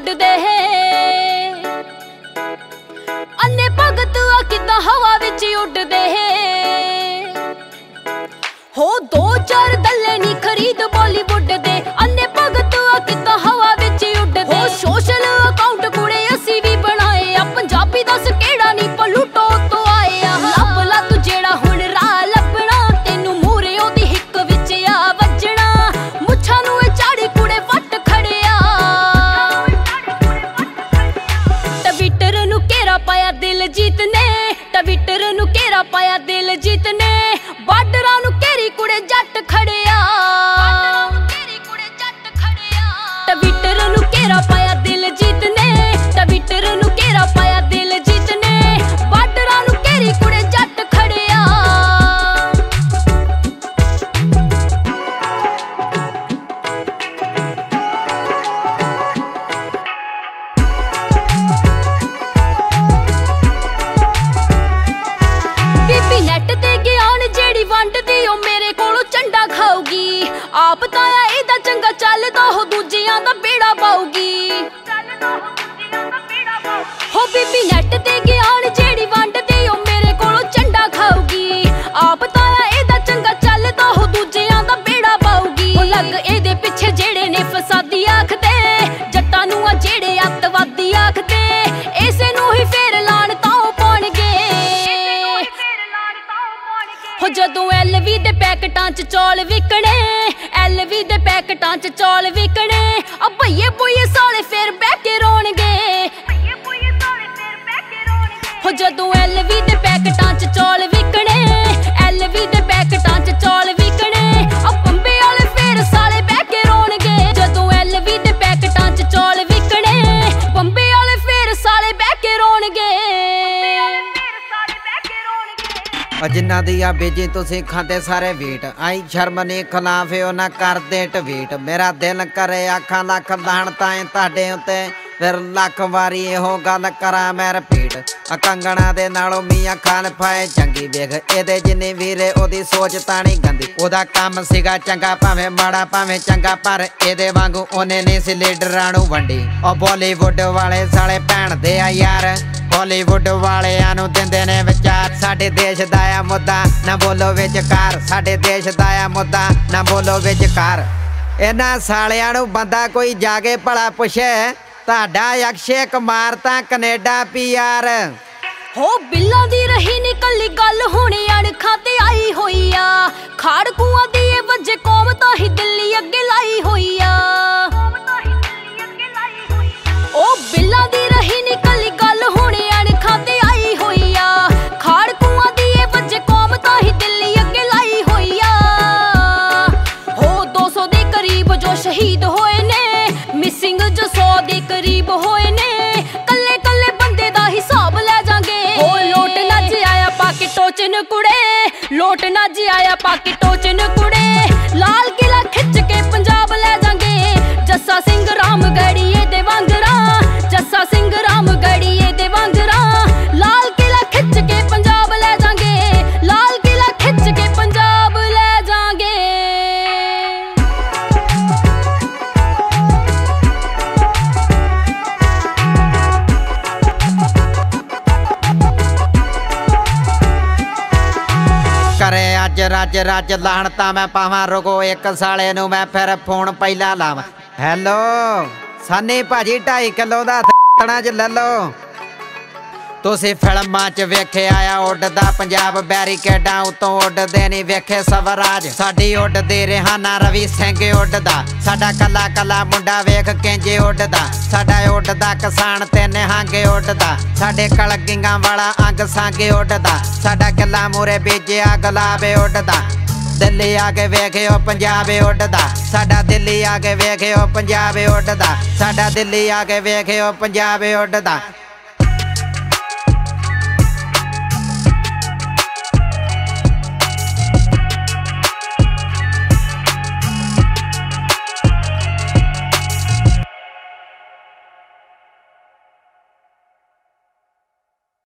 ਉੱਡਦੇ ਅੰਨੇ ਭਗਤ ਆ ਕਿੱਦਾਂ ਹਵਾ ਵਿੱਚ ਉੱਡਦੇ ਹੋ। ਦੋ ਚਾਰ ਗੱਲੇ ਨੀ ਖਰੀਦ ਬਾਲੀਵੁੱਡ ਦੇ ਅੰਨੇ ਭਗਤ ਆ ਕਿੱਦਾਂ ਹਵਾ ਵਿੱਚ ਉੱਡਦੇ ਹੋ। ਸੋਸ਼ਲ ਅਕਾਊਂਟ ਕੁੜੇ ਅਸੀਂ ਵੀ ਬਣਾਏ ਆ, ਪੰਜਾਬੀ ਦੱਸ ਕਿਹੜਾ ਨੀ ਪਲੂਟੋ ਤੋਂ ਆਏ ਆ। ਲੱਭ ਲਾ ਤੂੰ ਜਿਹੜਾ ਹੁਣ ਰਾਹ ਲੱਭਣਾ, ਤੈਨੂੰ ਮੂਹਰੇ ਉਹਦੀ ਹਿੱਕ ਵਿੱਚ ਆ ਵੱਜਣਾ। ਮੁੱਛਾਂ ਨੂੰ ਇਹ ਝਾੜੀ ਕੁੜੇ ਵੱਟ ਖੜਿਆ, ਟਵਿੱਟਰ ਨੂੰ ਘੇਰਾ ਪਾਇਆ ਦਿਲਜੀਤ ਨੇ, ਟਵਿੱਟਰ ਨੂੰ ਘੇਰਾ ਪਾਇਆ ਦਿਲਜੀਤ ਨੇ। ਬਾਰਡਰਾਂ ਨੂੰ ਘੇਰੀ ਕੁੜੇ ਜੱਟ ਖੜਿਆ, ਟਵਿੱਟਰ ਨੂੰ ਘੇਰਾ ਪਾਇਆ ਦਿਲਜੀਤ ਨੇ, ਟਵਿੱਟਰ ਨੂੰ ਘੇਰਾ ਪਾਇਆ ਦਿਲਜੀਤ ਨੇ। ਬਾਰਡਰਾਂ ਨੂੰ ਘੇਰੀ ਕੁੜੇ ਜੱਟ ਖੜਿਆ। ਬੀਬੀ ਨੈਟ ਤੇ ਗਿਆਨ ਜਿਹੜੀ ਵੰਡਦੀ ਉਹ ਮੇਰੇ ਕੋਲੋਂ ਝੰਡਾ ਖਾਊਗੀ। ਆਪ ਤਾਂ ਇਹਦਾ ਚੰਗਾ ਚੱਲਦਾ ਉਹ ਦੂਜਿਆਂ ਦਾ ਬੇੜਾ ਪਾਊਗੀ। ਹੋ ਬੀਬੀ ਨੈਟ ਤੇ ਗਿਆਨ ਜਿਹੜੀ ਵੰਡਦੀ ਉਹ ਮੇਰੇ ਕੋਲੋਂ ਝੰਡਾ ਖਾਊਗੀ। ਆਪ ਤਾਂ ਇਹਦਾ ਚੰਗਾ ਚੱਲਦਾ ਉਹ ਦੂਜਿਆਂ ਦਾ ਬੇੜਾ ਪਾਊਗੀ। ਉਹ ਲੱਗ ਇਹਦੇ ਪਿੱਛੇ ਜਿਹੜੇ ਨੇ ਫਸਾਦੀ ਆਖਦੇ, ਜੱਟਾਂ ਨੂੰ ਆ ਜਿਹੜੇ ਅੱਤਵਾਦੀ ਆਖਦੇ, ਇਸੇ ਨੂੰ ਹੀ ਫੇਰ ਲਾਣ ਤਾਂ ਪਾਉਣਗੇ। ਹੋ ਜਦੋਂ LV ਦੇ ਪੈਕਟਾਂ 'ਚ ਚੌਲ ਵਿਕਣੇ, LV ਦੇ ਪੈਕਟਾਂ 'ਚ ਚੌਲ ਵਿਕਣੇ, ਆ ਭਈਏ ਬੁਈਏ ਸਾਲੇ ਫੇਰ ਬਹਿ ਕੇ ਰੋਣਗੇ। ਹੋ ਜਦੋਂ LV ਦੇ ਪੈਕਟਾਂ 'ਚ ਚੌਲ ਵਿਕਣੇ, LV ਦੇ ਪੈਕਟਾਂ 'ਚ ਚੌਲ ਵਿਕਣੇ, ਆ ਬੰਬੇ ਵਾਲੇ ਫੇਰ ਸਾਲੇ ਬਹਿ ਕੇ ਰੋਣਗੇ। ਜਦੋਂ LV ਦੇ ਪੈਕਟਾਂ 'ਚ ਚੌਲ ਵਿਕਣੇ, ਬੰਬੇ ਵਾਲੇ ਫੇਰ ਸਾਲੇ ਬਹਿ ਕੇ ਰੋਣਗੇ। ਜਿਨ੍ਹਾਂ ਦੀ ਆ ਬੇਜੀ ਤੁਸੀਂ ਖਾਂਦੇ ਸਾਰੇ ਵੀਟ, ਆਈ ਸ਼ਰਮ ਨੀ ਖਿਲਾਫ ਉਹਨਾਂ ਕਰਦੇ ਟਵੀਟ। ਮੇਰਾ ਦਿਲ ਕਰੇ ਆਖਾਂ ਲੱਖ ਲਾਹਣ ਤਾਏ ਤੁਹਾਡੇ ਉੱਤੇ, ਫਿਰ ਲੱਖ ਵਾਰੀ ਇਹੋ ਗੱਲ ਕਰਾਂ ਮੈਂ ਰਿਪੀਟ। ਕੰਗਣਾ ਦੇ ਨਾਲੋਂ ਮੀਆਂ ਖਾਨ ਪਾਏ ਚੰਗੀ, ਵੇਖ ਇਹਦੇ ਜਿੰਨੀ ਵੀਰੇ ਉਹਦੀ ਸੋਚ ਤਾਣੀ ਗੰਦੀ। ਉਹਦਾ ਕੰਮ ਸੀਗਾ ਚੰਗਾ ਭਾਵੇਂ ਮਾੜਾ ਭਾਵੇਂ ਚੰਗਾ, ਪਰ ਇਹਦੇ ਵਾਂਗੂ ਉਹਨੇ ਨਹੀਂ ਸੀ ਲੀਡਰਾਂ ਨੂੰ ਵੰਡੀ। ਉਹ ਬਾਲੀਵੁੱਡ ਵਾਲੇ ਸਾਲੇ ਭੈਣ ਦੇ ਆ ਯਾਰ, ਬਾਲੀਵੁੱਡ ਵਾਲਿਆਂ ਨੂੰ ਦਿੰਦੇ ਨੇ ਵਿਚਾਰ। ਸਾਡੇ ਦੇਸ਼ ਦਾ ਆ ਮੁੱਦਾ ਨਾ ਬੋਲੋ ਵਿਚਕਾਰ, ਸਾਡੇ ਦੇਸ਼ ਦਾ ਆ ਮੁੱਦਾ ਨਾ ਬੋਲੋ ਵਿਚਕਾਰ। ਇਹਨਾਂ ਸਾਲਿਆਂ ਨੂੰ ਬੰਦਾ ਕੋਈ ਜਾ ਕੇ ਭਲਾ ਪੁੱਛੇ, ਤੁਹਾਡਾ ਅਕਸ਼ੇ ਕੁਮਾਰ ਤਾਂ ਕੈਨੇਡਾ PR। ਹੋ ਬਿੱਲਾਂ ਦੀ ਰਹੀ ਨੀ ਕੱਲੀ ਗੱਲ ਹੁਣੇ ਅਣਖਾਂ ਤੇ ਆਈ ਹੋਈ ਆ। ਖਾੜਕੂਆਂ ਦੀ ਇਹ ਵਜੇ ਕੌਮ ਤਾਂ ਹੀ ਦਿੱਲੀ ਅੱਗੇ ਲਾਈ ਹੋਈ ਆ। ਉਹ ਬਿੱਲਾਂ ਦੀ ਰਹੀ ਨੀ ਕੱਲੀ ਗੱਲ ਹੁਣੇ ਅਣਖਾਂ ਤੇ ਆਈ ਹੋਈ ਆ। ਖਾੜਕੂਆਂ ਦੀ ਇਹ ਵਜੇ ਕੌਮ ਤਾਂ ਹੀ ਦਿੱਲੀ ਅੱਗੇ ਲਾਈ ਹੋਈ ਆ। ਹੋ 200 ਦੇ ਕਰੀਬ ਜੋ ਸ਼ਹੀਦ ਹੋਏ ਨੇ, ਮਿਸਿੰਗ ਜੋ 100 ਦੇ ਕਰੀਬ ਹੋਏ ਨੇ। ਕੱਲੇ ਕੱਲੇ ਬੰਦੇ ਦਾ ਹਿਸਾਬ ਲੈ ਜਾਂਗੇ। ਹੋ ਲੋਟ ਨੱਜ ਆਇਆ ਪਾ ਕੇ ਟੋਚਨ ਕੁੜੇ, ਲੋਟ ਨੱਜ ਆਇਆ ਪਾ ਕੇ ਟੋਚਨ ਕੁੜੇ। ਲਾਲ ਕਿਲਾ ਖਿੱਚ ਕੇ ਪੰਜਾਬ ਲੈ ਜਾਂਗੇ। ਜੱਸਾ ਸਿੰਘ ਰਾਮਗੜੀਏ ਦੇ ਵਾਂਗਰਾਂ, ਜੱਸਾ ਸਿੰਘ ਰਾਮਗੜੀਏ ਦੇ ਵਾਂਗਰਾਂ। ਲਾਲ ਕਿਲਾ ਖਿੱਚ ਕੇ ਪੰਜਾਬ ਲੈ ਜਾਂਗੇ, ਲਾਲ ਕਿਲਾ ਖਿੱਚ ਕੇ ਪੰਜਾਬ ਲੈ ਜਾਂਗੇ। ਕਰੇ ਅੱਜ ਰੱਜ ਰੱਜ ਲਾਹਣ ਤਾਂ ਮੈਂ ਪਾਵਾਂ, ਰੁਕੋ ਇੱਕ ਸਾਲੇ ਨੂੰ ਮੈਂ ਫਿਰ ਫੋਨ ਪਹਿਲਾਂ ਲਾਵਾਂ। ਹੈਲੋ ਸਾਨੀ ਭਾਜੀ 2.5 ਕਿਲੋ ਦਾ ਥਣਾ 'ਚ ਲੈ ਲਓ। ਤੁਸੀਂ ਫਿਲਮਾਂ 'ਚ ਵੇਖਿਆ ਆ ਉੱਡਦਾ ਪੰਜਾਬ, ਬੈਰੀਕੇਡਾਂ ਉੱਤੋਂ ਉੱਡਦੇ ਨਹੀਂ ਵੇਖੇ ਸਵਰਾਜ। ਸਾਡੀ ਉੱਡਦੀ ਰਿਹਾਨਾ ਰਵੀ ਸਿੰਘ ਉੱਡਦਾ, ਸਾਡਾ ਕੱਲਾ ਕੱਲਾ ਮੁੰਡਾ ਵੇਖ ਕਿੰਜੇ ਉੱਡਦਾ। ਸਾਡਾ ਉੱਡਦਾ ਕਿਸਾਨ ਤੇ ਨਿਹੰਗ ਉੱਡਦਾ, ਸਾਡੇ ਕਲਗੀਆਂ ਵਾਲਾ ਅੰਗ ਸੰਗ ਉੱਡਦਾ। ਸਾਡਾ ਕਿੱਲਾ ਮੂਰੇ ਬੀਜਿਆ ਗੁਲਾਬ ਉੱਡਦਾ। ਦਿੱਲੀ ਆ ਕੇ ਵੇਖਿਓ ਪੰਜਾਬ ਉੱਡਦਾ, ਸਾਡਾ ਦਿੱਲੀ ਆ ਕੇ ਵੇਖਿਓ ਪੰਜਾਬ ਉੱਡਦਾ, ਸਾਡਾ ਦਿੱਲੀ ਆ ਕੇ ਵੇਖਿਓ ਪੰਜਾਬ ਉੱਡਦਾ।